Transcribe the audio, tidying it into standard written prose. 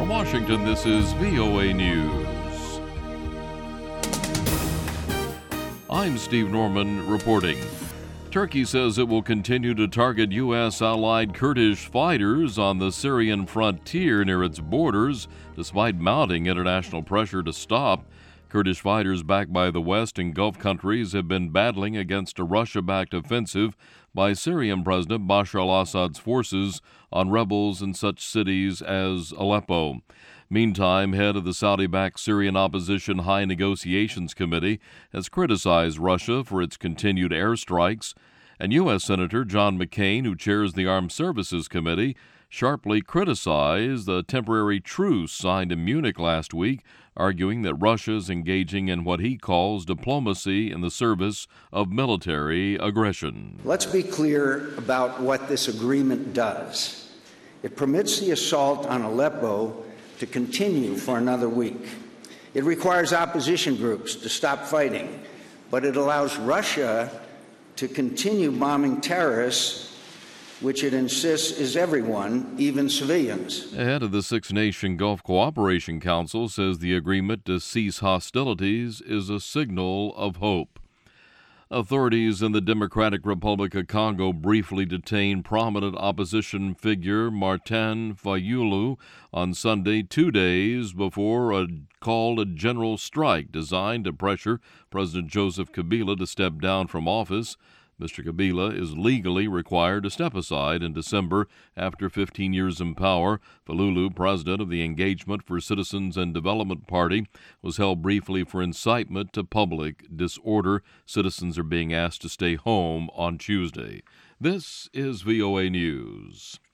From Washington, this is VOA News. I'm Steve Norman reporting. Turkey says it will continue to target U.S. allied Kurdish fighters on the Syrian frontier near its borders, despite mounting international pressure to stop. Kurdish fighters backed by the West and Gulf countries have been battling against a Russia-backed offensive by Syrian President Bashar al-Assad's forces on rebels in such cities as Aleppo. Meantime, head of the Saudi-backed Syrian Opposition High Negotiations Committee has criticized Russia for its continued airstrikes, and U.S. Senator John McCain, who chairs the Armed Services Committee, sharply criticized the temporary truce signed in Munich last week, arguing that Russia is engaging in what he calls diplomacy in the service of military aggression. Let's be clear about what this agreement does. It permits the assault on Aleppo to continue for another week. It requires opposition groups to stop fighting, but it allows Russia to continue bombing terrorists, which it insists is everyone, even civilians. Head of the Six-Nation Gulf Cooperation Council says the agreement to cease hostilities is a signal of hope. Authorities in the Democratic Republic of Congo briefly detained prominent opposition figure Martin Fayulu on Sunday, 2 days before a general strike designed to pressure President Joseph Kabila to step down from office. Mr. Kabila is legally required to step aside in December after 15 years in power. Fayulu, president of the Engagement for Citizens and Development Party, was held briefly for incitement to public disorder. Citizens are being asked to stay home on Tuesday. This is VOA News.